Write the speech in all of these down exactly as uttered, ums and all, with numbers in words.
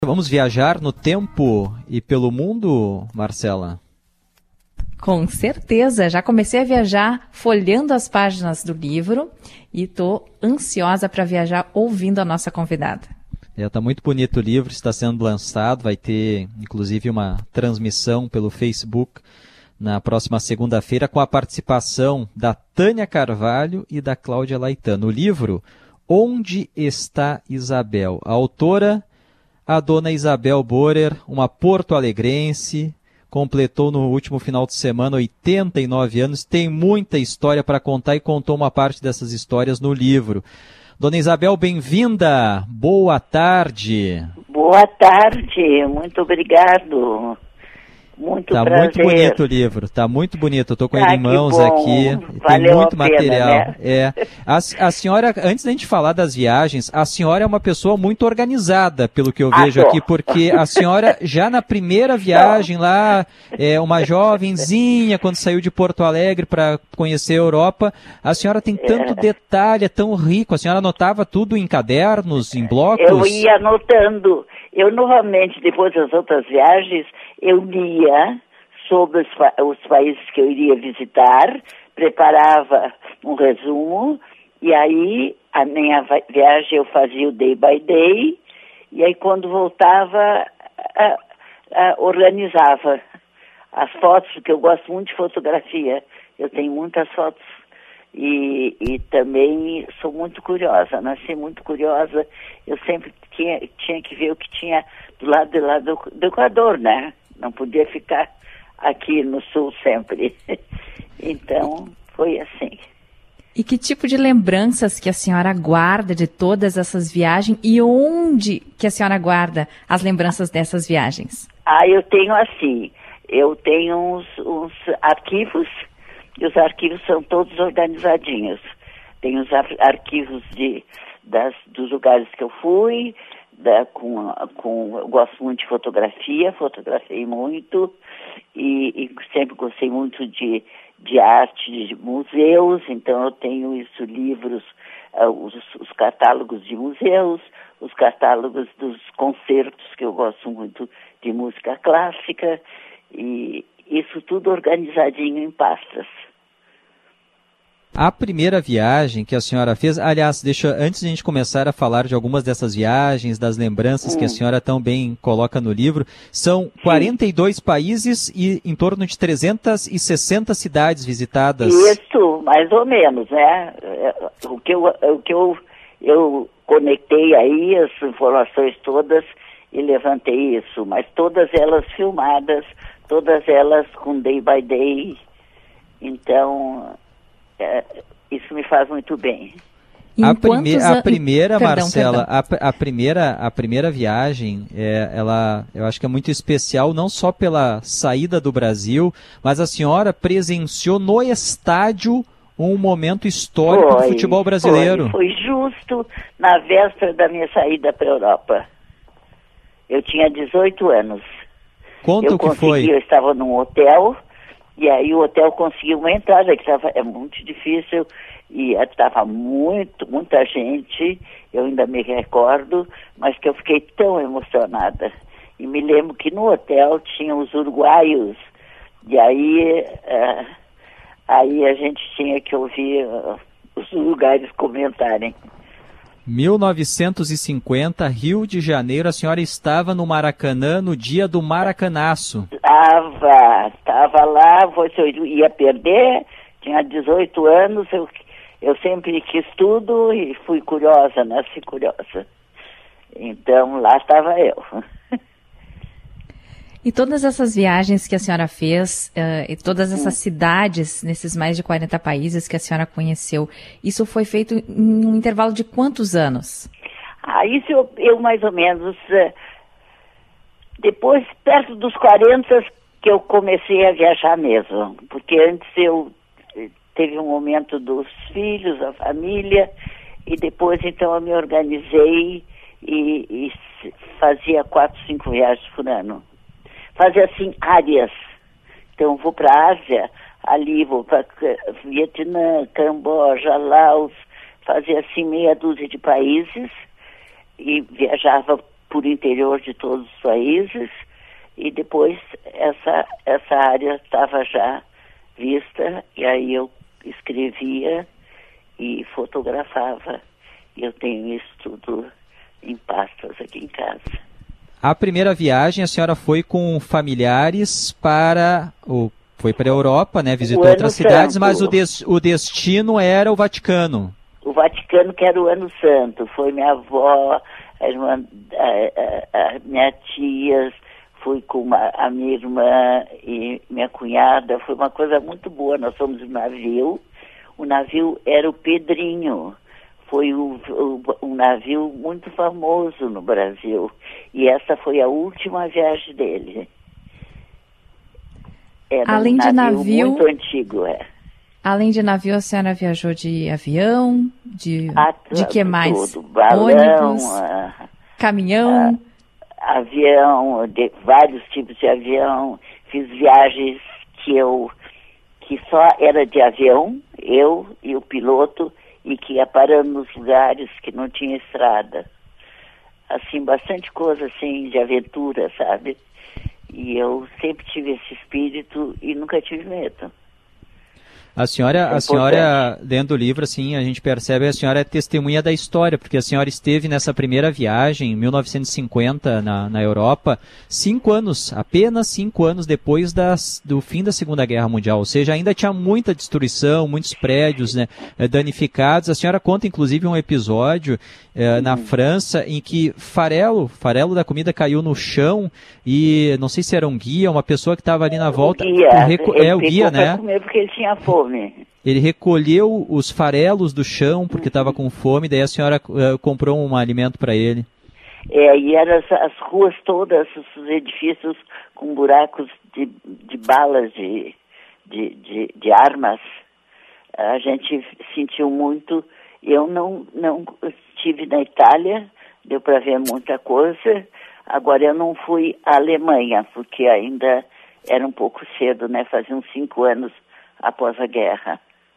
Vamos viajar no tempo e pelo mundo, Marcela? Com certeza, já comecei a viajar folheando as páginas do livro e estou ansiosa para viajar ouvindo a nossa convidada. Está é, muito bonito o livro, está sendo lançado, vai ter inclusive uma transmissão pelo Facebook na próxima segunda-feira com a participação da Tânia Carvalho e da Cláudia Laitano. O livro Onde Está Isabel? A autora, a dona Isabel Borer, uma porto-alegrense, completou no último final de semana oitenta e nove anos, tem muita história para contar e contou uma parte dessas histórias no livro. Dona Isabel, bem-vinda, boa tarde. Boa tarde, muito obrigado. Muito tá prazer. Muito bonito o livro, tá muito bonito. Eu tô com ah, ele em mãos aqui. Valeu tem muito a pena, material. Né? É. A, a senhora, antes da gente falar das viagens, a senhora é uma pessoa muito organizada, pelo que eu ah, vejo tô. aqui, porque a senhora já na primeira viagem lá, é uma jovenzinha, quando saiu de Porto Alegre para conhecer a Europa, a senhora tem tanto é. detalhe, é tão rico. A senhora anotava tudo em cadernos, em blocos? Eu ia anotando. Eu, normalmente, depois das outras viagens, eu lia sobre os, os países que eu iria visitar, preparava um resumo, e aí a minha viagem eu fazia o day by day, e aí quando voltava, a, a, organizava as fotos, porque eu gosto muito de fotografia, eu tenho muitas fotos. E, e também sou muito curiosa, nasci muito curiosa, eu sempre tinha, tinha que ver o que tinha do lado, do, lado do, do Equador, né? Não podia ficar aqui no sul sempre. Então, foi assim. E que tipo de lembranças que a senhora guarda de todas essas viagens e onde que a senhora guarda as lembranças dessas viagens? Ah, eu tenho assim, eu tenho uns, uns arquivos. E os arquivos são todos organizadinhos. Tem os ar- arquivos de, das, dos lugares que eu fui, da, com, com, eu gosto muito de fotografia, fotografei muito, e, e sempre gostei muito de, de arte, de museus, então eu tenho isso, livros, uh, os, os catálogos de museus, os catálogos dos concertos, que eu gosto muito de música clássica, e isso tudo organizadinho em pastas. A primeira viagem que a senhora fez, aliás, deixa, antes de a gente começar a falar de algumas dessas viagens, das lembranças hum. que a senhora tão bem coloca no livro, são quarenta e dois Sim. países e em torno de trezentas e sessenta cidades visitadas. Isso, mais ou menos, né? O que eu, o que eu, eu conectei aí, as informações todas, e levantei isso, mas todas elas filmadas, todas elas com day by day, então... É, isso me faz muito bem. A, prime a primeira, perdão, Marcela, perdão. A, a, primeira, a primeira viagem, é, ela, eu acho que é muito especial, não só pela saída do Brasil, mas a senhora presenciou no estádio um momento histórico foi, do futebol brasileiro. Foi, foi justo na véspera da minha saída para a Europa. Eu tinha dezoito anos. Conta eu o que consegui, foi. Eu estava num hotel... E aí o hotel conseguiu uma entrada, que tava, é muito difícil, e estava muito, muita gente, eu ainda me recordo, mas que eu fiquei tão emocionada. E me lembro que no hotel tinham os uruguaios, e aí, uh, aí a gente tinha que ouvir uh, os uruguaios comentarem. mil novecentos e cinquenta, Rio de Janeiro, a senhora estava no Maracanã no dia do Maracanaço. Estava, estava lá, você ia perder, tinha dezoito anos, eu, eu sempre quis tudo e fui curiosa, nasci curiosa. Então lá estava eu. E todas essas viagens que a senhora fez, uh, e todas essas hum. cidades, nesses mais de quarenta países que a senhora conheceu, isso foi feito em um intervalo de quantos anos? Ah, isso eu, eu mais ou menos, uh, depois, perto dos quarenta, que eu comecei a viajar mesmo. Porque antes eu teve um momento dos filhos, a família, e depois então eu me organizei e, e fazia quatro, cinco viagens por ano. Fazer assim, áreas. Então, vou para a Ásia, ali vou para Vietnã, Camboja, Laos, fazia assim meia dúzia de países e viajava por interior de todos os países, e depois essa, essa área estava já vista, e aí eu escrevia e fotografava. Eu tenho isso tudo em pastas aqui em casa. A primeira viagem a senhora foi com familiares para o foi para a Europa, né? Visitou outras cidades, mas o, des, o destino era o Vaticano. O Vaticano, que era o Ano Santo. Foi minha avó, a, irmã, a, a, a minha tia, fui com uma, a minha irmã e minha cunhada. Foi uma coisa muito boa. Nós fomos no navio. O navio era o Pedrinho. Foi o, o, um navio muito famoso no Brasil. E essa foi a última viagem dele. Era Além um de navio, navio, muito antigo, é. Além de navio, a senhora viajou de avião, de, Ah, de que mais? Tudo. Balão, ônibus, ah, caminhão. ah, avião, de, vários tipos de avião. Fiz viagens que eu, que só era de avião, eu e o piloto, e que ia parando nos lugares que não tinha estrada. Assim, bastante coisa assim de aventura, sabe? E eu sempre tive esse espírito e nunca tive medo. A senhora, é a senhora, lendo o livro, assim, a gente percebe que a senhora é testemunha da história, porque a senhora esteve nessa primeira viagem, em mil novecentos e cinquenta, na, na Europa, cinco anos, apenas cinco anos depois das, do fim da Segunda Guerra Mundial, ou seja, ainda tinha muita destruição, muitos prédios, né, danificados. A senhora conta, inclusive, um episódio eh, uhum. na França, em que farelo, farelo da comida caiu no chão e, não sei se era um guia, uma pessoa que estava ali na volta... O guia, o reco- ele é, o guia, pegou né? pra comer porque ele tinha fome. Ele recolheu os farelos do chão porque estava com fome, daí a senhora uh, comprou um alimento para ele. É, e eram as, as ruas todas, os edifícios com buracos de, de balas, de, de, de, de armas. A gente sentiu muito. Eu não, não estive na Itália, deu para ver muita coisa. Agora eu não fui à Alemanha, porque ainda era um pouco cedo, né? Fazia uns cinco anos após a guerra.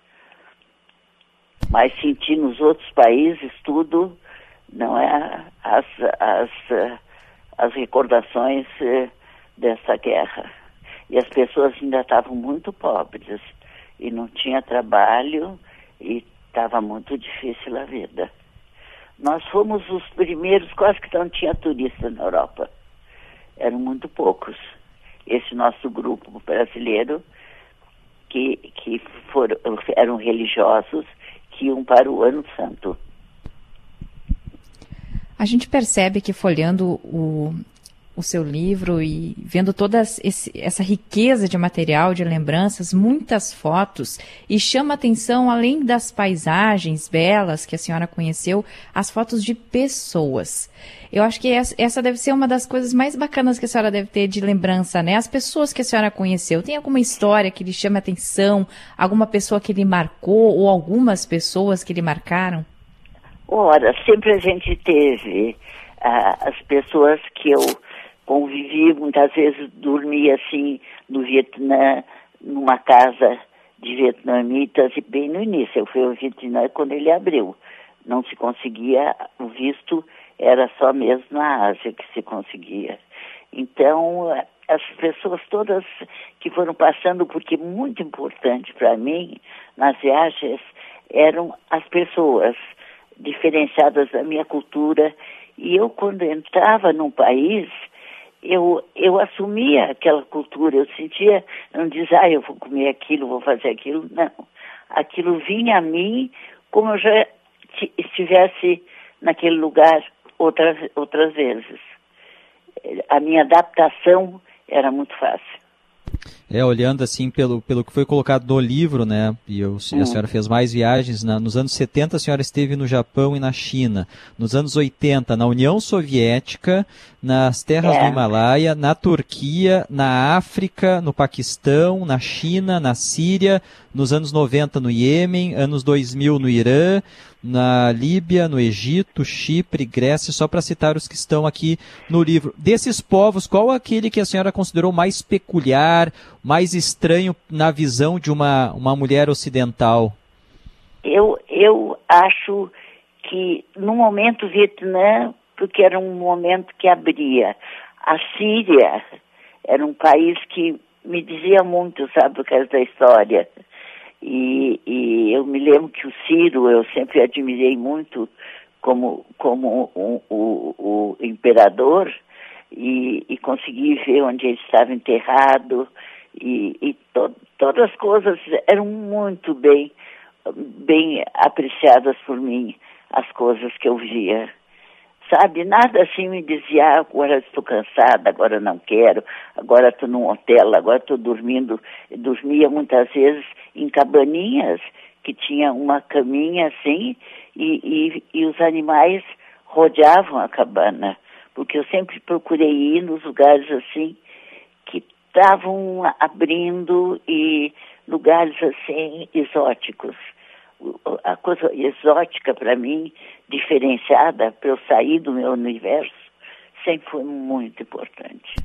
Mas senti nos outros países tudo, não é, as, as, as recordações dessa guerra. E as pessoas ainda estavam muito pobres, e não tinha trabalho, e estava muito difícil a vida. Nós fomos os primeiros, quase que não tinha turista na Europa. Eram muito poucos. Esse nosso grupo brasileiro, que, que foram, eram religiosos, que iam para o Ano Santo. A gente percebe que folheando o, o seu livro e vendo toda esse, essa riqueza de material, de lembranças, muitas fotos, e chama atenção, além das paisagens belas que a senhora conheceu, as fotos de pessoas. Eu acho que essa deve ser uma das coisas mais bacanas que a senhora deve ter de lembrança, né? As pessoas que a senhora conheceu. Tem alguma história que lhe chama atenção? Alguma pessoa que lhe marcou? Ou algumas pessoas que lhe marcaram? Ora, sempre a gente teve uh, as pessoas que eu convivi, muitas vezes dormia assim no Vietnã, numa casa de vietnamitas, e bem no início. Eu fui ao Vietnã quando ele abriu. Não se conseguia o visto, era só mesmo na Ásia que se conseguia. Então, as pessoas todas que foram passando, porque muito importante para mim nas viagens eram as pessoas diferenciadas da minha cultura. E eu, quando entrava num país, eu, eu assumia aquela cultura. Eu sentia, não dizia, ah, eu vou comer aquilo, vou fazer aquilo. Não. Aquilo vinha a mim como eu já estivesse naquele lugar outras, outras vezes. A minha adaptação era muito fácil. É, olhando assim pelo, pelo que foi colocado no livro, né, e eu, hum. a senhora fez mais viagens, na, nos anos setenta a senhora esteve no Japão e na China, nos anos oitenta na União Soviética, nas terras é. do Himalaia, na Turquia, na África, no Paquistão, na China, na Síria, nos anos noventa no Iêmen, anos dois mil no Irã, na Líbia, no Egito, Chipre, Grécia, só para citar os que estão aqui no livro. Desses povos, qual aquele que a senhora considerou mais peculiar, mais estranho na visão de uma, uma mulher ocidental? Eu, eu acho que, no momento, o Vietnã porque era um momento que abria. A Síria era um país que me dizia muito, sabe, por causa da história. E, e eu me lembro que o Ciro, eu sempre admirei muito como, como o, o, o imperador, e, e consegui ver onde ele estava enterrado, e, e to, todas as coisas eram muito bem, bem apreciadas por mim, as coisas que eu via. Sabe, nada assim me dizia, ah, agora estou cansada, agora não quero, agora estou num hotel, agora estou dormindo. Eu dormia muitas vezes em cabaninhas, que tinha uma caminha assim, e, e, e os animais rodeavam a cabana, porque eu sempre procurei ir nos lugares assim, que estavam abrindo, e lugares assim exóticos. A coisa exótica para mim, diferenciada, para eu sair do meu universo, sempre foi muito importante.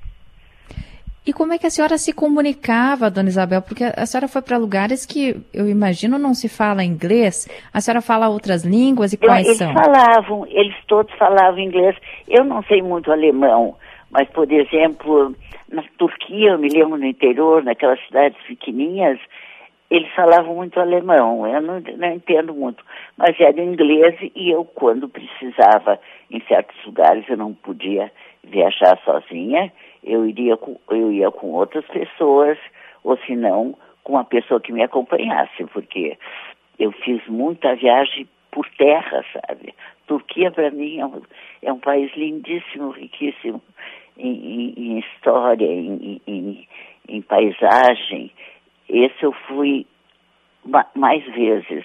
E como é que a senhora se comunicava, dona Isabel? Porque a senhora foi para lugares que, eu imagino, não se fala inglês. A senhora fala outras línguas, e quais eles são? Eles falavam, eles todos falavam inglês. Eu não sei muito alemão, mas, por exemplo, na Turquia, eu me lembro no interior, naquelas cidades pequenininhas, eles falavam muito alemão. Eu não, não entendo muito, mas era inglês, e eu, quando precisava, em certos lugares, eu não podia viajar sozinha, eu, iria com, eu ia com outras pessoas, ou se não, com uma pessoa que me acompanhasse, porque eu fiz muita viagem por terra, sabe? Turquia, para mim, é um, é um país lindíssimo, riquíssimo em, em, em história, em, em, em paisagem. Esse eu fui ma- mais vezes.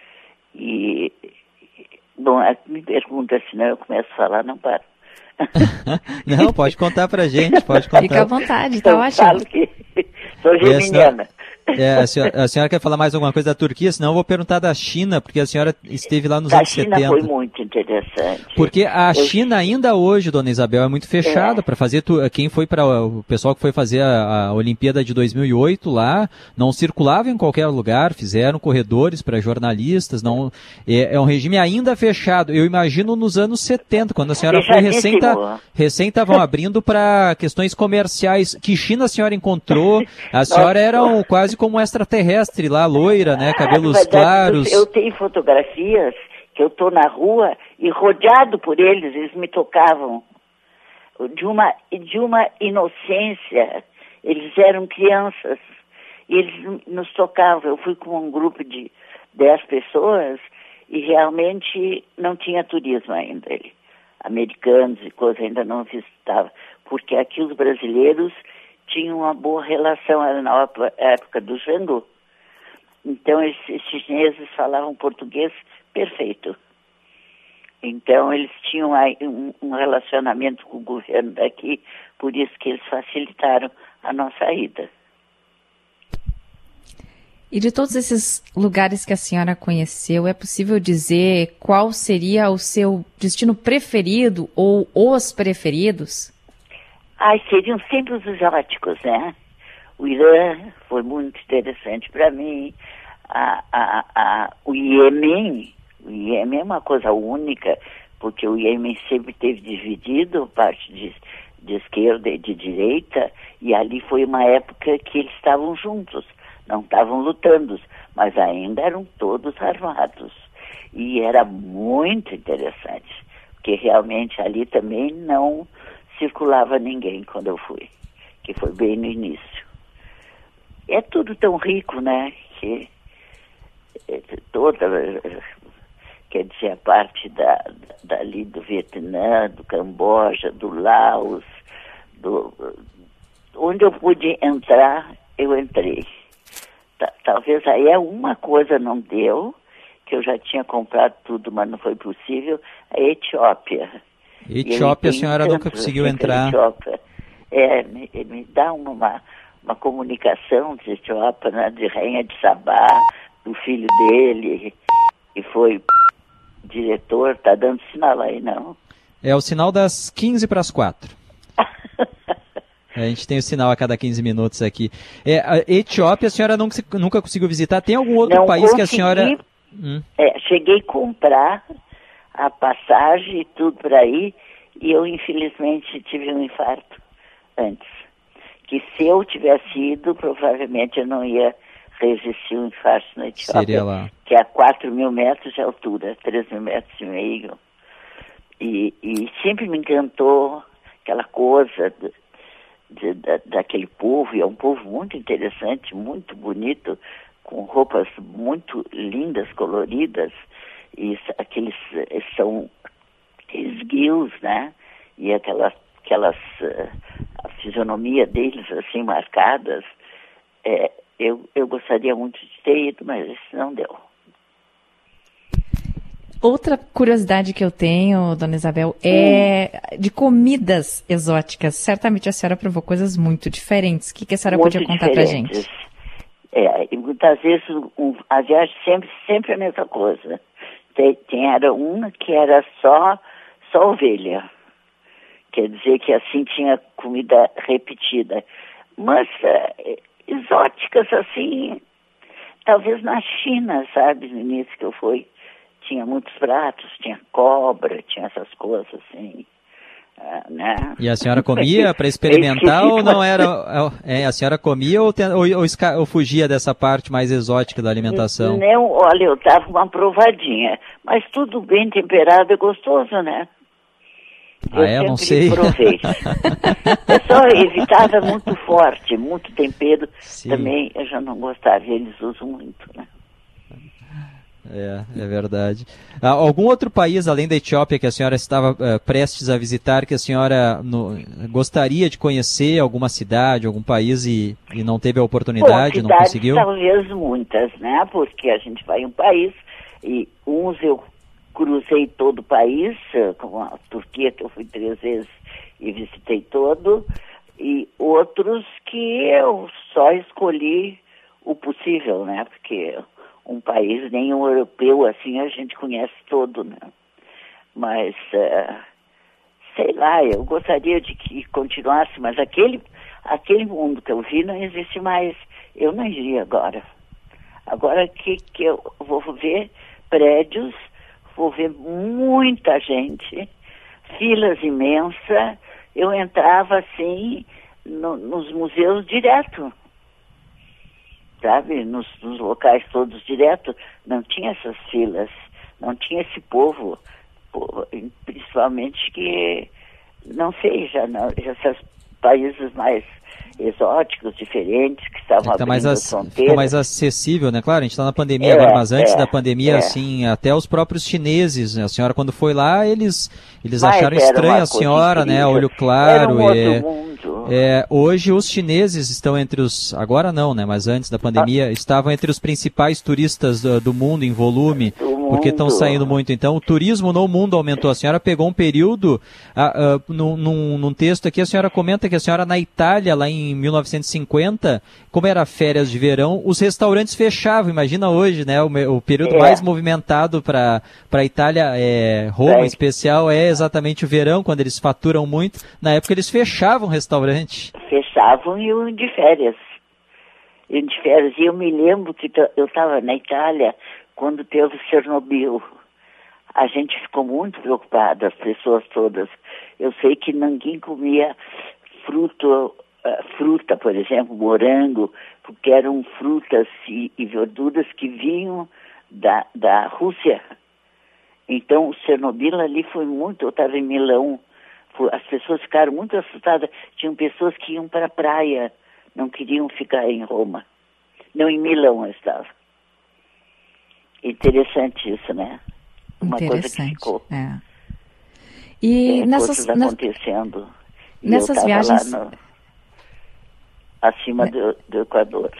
E, bom, me pergunta, senão eu começo a falar, não paro. Não, pode contar pra gente, pode contar. Fica à vontade, tá eu ótimo. Falo que sou geminiana. É, a, senhora, a senhora quer falar mais alguma coisa da Turquia? Senão eu vou perguntar da China, porque a senhora esteve lá nos da anos China setenta. Foi muito interessante. Porque a eu... China ainda hoje, dona Isabel, é muito fechada é. para fazer. Tu, quem foi para o pessoal que foi fazer a, a Olimpíada de dois mil e oito lá, não circulava em qualquer lugar, fizeram corredores para jornalistas. Não é, é um regime ainda fechado. Eu imagino nos anos setenta, quando a senhora foi recém recém estavam abrindo para questões comerciais. Que China a senhora encontrou? A senhora era um, quase como um extraterrestre lá, loira, né? Cabelos verdade, claros. Eu tenho fotografias que eu estou na rua e rodeado por eles, eles me tocavam. De uma, de uma inocência, eles eram crianças e eles nos tocavam. Eu fui com um grupo de dez pessoas e realmente não tinha turismo ainda. Americanos e coisa ainda não visitavam, porque aqui os brasileiros tinham uma boa relação, era na época do Jango. Então, esses, esses chineses falavam português perfeito. Então, eles tinham aí um, um relacionamento com o governo daqui, por isso que eles facilitaram a nossa ida. E de todos esses lugares que a senhora conheceu, é possível dizer qual seria o seu destino preferido ou os preferidos? Ai, seriam sempre os exóticos, né? O Irã foi muito interessante para mim. A, a, a, o Iêmen, o Iêmen é uma coisa única, porque o Iêmen sempre teve dividido parte de, de esquerda e de direita, e ali foi uma época que eles estavam juntos, não estavam lutando, mas ainda eram todos armados. E era muito interessante, porque realmente ali também não circulava ninguém quando eu fui, que foi bem no início. É tudo tão rico, né, que é, toda, quer dizer, a parte da, dali do Vietnã, do Camboja, do Laos, do, onde eu pude entrar, eu entrei. T- talvez aí é uma coisa não deu, que eu já tinha comprado tudo, mas não foi possível, a Etiópia. Etiópia, a senhora nunca conseguiu entrar. Etiópia. É, me, me dá uma, uma comunicação de Etiópia, né, de Rainha de Sabá, do filho dele, que foi diretor, tá dando sinal aí, não? É o sinal das quinze para as quatro. A gente tem o sinal a cada quinze minutos aqui. É, a Etiópia, a senhora nunca, nunca conseguiu visitar? Tem algum outro não país consegui, que a senhora... Hum. É, cheguei a comprar a passagem e tudo por aí, e eu, infelizmente, tive um infarto antes. Que se eu tivesse ido, provavelmente eu não ia resistir um infarto na Etiópia, lá. que é a quatro mil metros de altura, três mil metros e meio. E, e sempre me encantou aquela coisa de, de, da, daquele povo, e é um povo muito interessante, muito bonito, com roupas muito lindas, coloridas, e aqueles são esguios, né? E aquelas, aquelas a fisionomia deles assim marcadas. É, eu, eu gostaria muito de ter ido, mas isso não deu. Outra curiosidade que eu tenho, dona Isabel, é hum. de comidas exóticas. Certamente a senhora provou coisas muito diferentes. O que, que a senhora muito podia contar pra gente? É, e muitas vezes um, a viagem sempre, sempre a mesma coisa. Tem, tem, era uma que era só, só ovelha. Quer dizer que assim tinha comida repetida. Mas é, exóticas assim, talvez na China, sabe, no início que eu fui. Tinha muitos pratos, tinha cobra, tinha essas coisas assim, uh, né? E a senhora comia para experimentar ou não era? É, a senhora comia ou, ou, ou, ou fugia dessa parte mais exótica da alimentação? Não, olha, eu dava uma provadinha, mas tudo bem temperado é gostoso, né? Eu ah, é? Não sei. Provei. Eu só evitava muito forte, muito tempero. Sim. Também eu já não gostava, eles usam muito, né? É, é verdade. Ah, algum outro país, além da Etiópia, que a senhora estava uh, prestes a visitar, que a senhora no, gostaria de conhecer, alguma cidade, algum país e, e não teve a oportunidade, Bom, não conseguiu? Talvez muitas, né? Porque a gente vai em um país e uns eu cruzei todo o país, como a Turquia, que eu fui três vezes e visitei todo, e outros que eu só escolhi o possível, né? Porque um país, nem um europeu, assim, a gente conhece todo, né? Mas, uh, sei lá, eu gostaria de que continuasse, mas aquele, aquele mundo que eu vi não existe mais. Eu não iria agora. Agora que, que eu vou ver prédios, vou ver muita gente, filas imensas, eu entrava, assim, no, nos museus direto. Sabe, nos, nos locais todos direto, não tinha essas filas, não tinha esse povo, principalmente que, não sei, já, não, esses países mais exóticos, diferentes, que estavam é que tá abrindo as fronteiras. Ficou mais acessível, né? Claro, a gente está na pandemia é, agora, mas antes é, da pandemia, é. assim, até os próprios chineses, né? A senhora quando foi lá, eles, eles acharam estranha a senhora, né? Olho claro. Era um outro é, mundo. É, hoje os chineses estão entre os, agora não, né? Mas antes da pandemia, ah. estavam entre os principais turistas do, do mundo em volume, do porque estão saindo muito. Então, o turismo no mundo aumentou. A senhora pegou um período, uh, uh, num, num, num texto aqui, a senhora comenta que a senhora na Itália, lá em mil novecentos e cinquenta, como era férias de verão, os restaurantes fechavam. Imagina hoje, né? O, o período é. mais movimentado para a Itália, é, Roma é. em especial, é exatamente o verão, quando eles faturam muito. Na época eles fechavam o restaurante. Fechavam e iam de férias. Iam de férias. E eu me lembro que eu estava na Itália quando teve Chernobyl. A gente ficou muito preocupada, as pessoas todas. Eu sei que ninguém comia fruto, uh, fruta, por exemplo, morango, porque eram frutas e, e verduras que vinham da, da Rússia. Então, o Chernobyl ali foi muito... Eu estava em Milão. As pessoas ficaram muito assustadas. Tinham pessoas que iam para a praia, não queriam ficar em Roma. Não, em Milão eu estava. Interessante isso, né? Uma coisa que ficou. É. E é, nessas, coisas acontecendo. E nessas eu viagens... lá no, acima do, do Equador.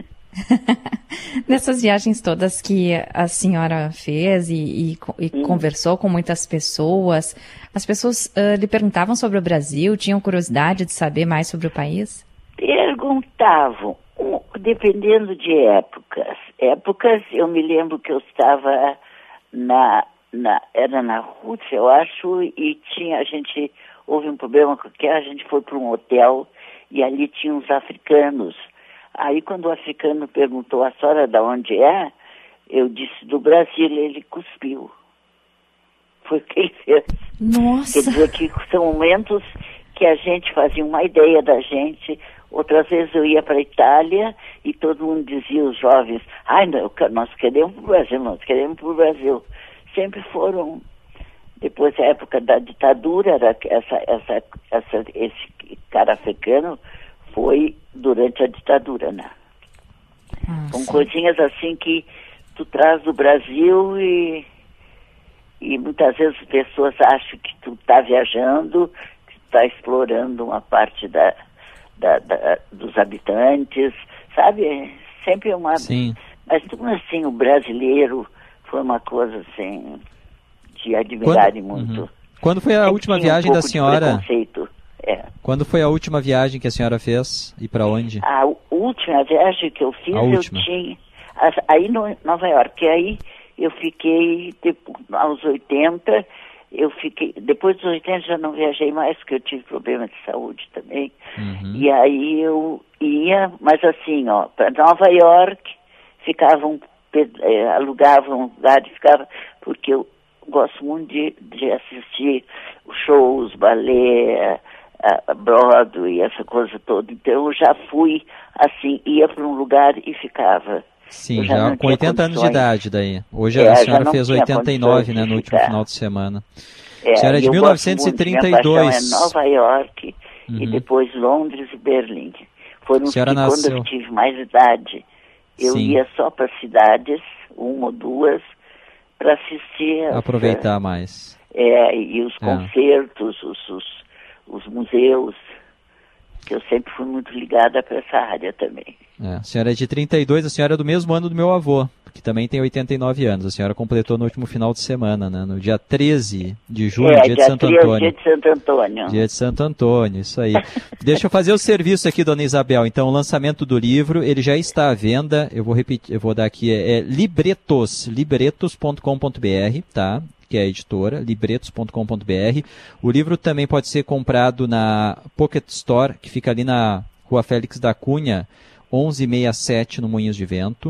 Nessas viagens todas que a senhora fez e, e, e hum. conversou com muitas pessoas, as pessoas uh, lhe perguntavam sobre o Brasil, tinham curiosidade de saber mais sobre o país? Perguntavam, um, dependendo de épocas. Épocas, eu me lembro que eu estava na, na era na Rússia, eu acho, e tinha, a gente, houve um problema qualquer, a gente foi para um hotel e ali tinha uns africanos. Aí, quando o africano perguntou a senhora de onde é, eu disse do Brasil, ele cuspiu. foi quem fez. Nossa! Quer dizer que são momentos que a gente fazia uma ideia da gente. Outras vezes eu ia para a Itália e todo mundo dizia, os jovens, ai, não, nós queremos para o Brasil, nós queremos para o Brasil. Sempre foram, depois da época da ditadura, era essa, essa, essa, esse cara africano foi durante a ditadura, né? Ah, São sim. coisinhas assim que tu traz do Brasil e, e muitas vezes as pessoas acham que tu está viajando, que tu está explorando uma parte da, da, da, dos habitantes, sabe? É sempre uma... Sim. Mas tudo assim, o brasileiro foi uma coisa assim, de admirar Quando, muito. uhum. Quando foi a Sempre última tinha viagem um da pouco de senhora? preconceito. É. Quando foi a última viagem que a senhora fez e para onde? A última viagem que eu fiz, A eu última. tinha... Aí no Nova York, aí eu fiquei, depois, aos oitenta, eu fiquei... Depois dos oitenta já não viajei mais, porque eu tive problema de saúde também. Uhum. E aí eu ia, mas assim, ó, para Nova York, ficavam, eh, alugavam um lugar e ficava... Porque eu gosto muito de, de assistir os shows, balé... a Broadway, essa coisa toda. Então eu já fui assim, ia para um lugar e ficava. Sim, Eu já, já não com tinha oitenta anos de condições. idade daí. Hoje É, a já senhora não fez tinha oitenta e nove, condições né, de no último ficar. final de semana. É, A senhora é de eu mil gosto novecentos e muito, trinta minha e dois. paixão é Nova York Uhum. e depois Londres e Berlim. Foram os que senhora quando nasceu- eu tive mais idade, eu Sim. ia só para cidades, uma ou duas, para assistir. essa- Aproveitar mais. É, e os É. concertos, os, os, os museus, que eu sempre fui muito ligada para essa área também. É, a senhora é de trinta e dois, a senhora é do mesmo ano do meu avô, que também tem oitenta e nove anos. A senhora completou no último final de semana, né, no dia treze de junho, é, dia de Santo treze, Antônio. dia de Santo Antônio. Dia de Santo Antônio, isso aí. Deixa eu fazer o serviço aqui, dona Isabel. Então, o lançamento do livro, ele já está à venda. Eu vou repetir, eu vou dar aqui, é, é Libretos, libretos ponto com ponto br, tá? Que é a editora, libretos ponto com ponto br. O livro também pode ser comprado na Pocket Store, que fica ali na Rua Félix da Cunha, onze sessenta e sete, no Moinhos de Vento.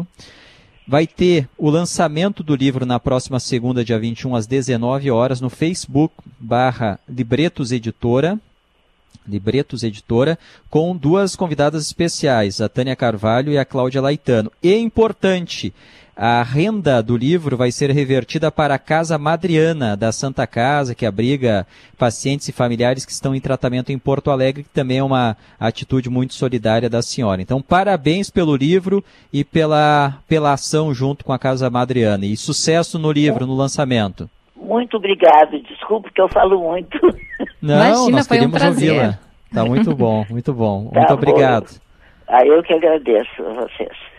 Vai ter o lançamento do livro na próxima segunda, dia vinte e um, às dezenove horas, no Facebook, barra Libretos Editora, Libretos Editora, com duas convidadas especiais, a Tânia Carvalho e a Cláudia Laitano. E importante, a renda do livro vai ser revertida para a Casa Madriana da Santa Casa, que abriga pacientes e familiares que estão em tratamento em Porto Alegre, que também é uma atitude muito solidária da senhora. Então, parabéns pelo livro e pela, pela ação junto com a Casa Madriana. E sucesso no livro, no lançamento. Muito obrigado. Desculpe que eu falo muito. Não, Imagina, nós foi um queremos prazer. ouvi-la. Tá muito bom, muito bom. Tá Muito bom. obrigado. Ah, eu que agradeço a vocês.